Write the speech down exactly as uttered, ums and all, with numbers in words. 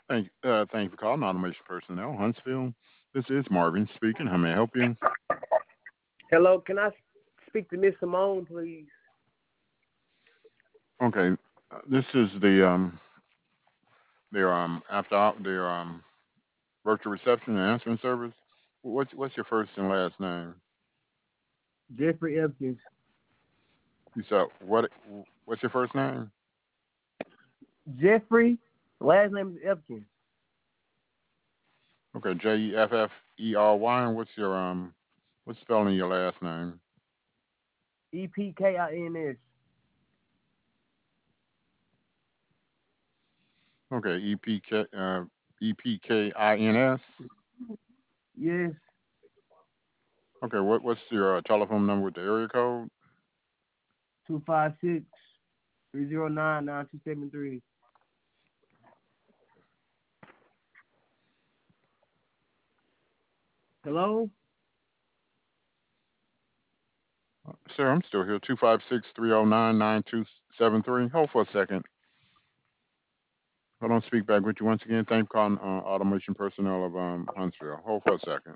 Thank, uh, thank you for calling Automation Personnel, Huntsville. This is Marvin speaking. How may I help you? Hello, can I speak to Miss Simone, please? Okay, uh, this is the um, their um after hou- their um virtual reception and answering service. What's what's your first and last name? Jeffrey Epkins. You said what? What's your first name? Jeffrey, last name is Epkins. Okay, J E F F E R Y. And what's your um what's spelling of your last name? E P K I N S. Okay, E P K uh E P K I N S. Yes, Okay, what what's your uh, telephone number with the area code? two five six three zero nine nine two seven three. Hello? Sir, I'm still here. Two five six three zero nine nine two seven three. Hold for a second. Hold on, speak back with you once again. Thank you for calling uh, automation personnel of um, Huntsville. Hold for a second.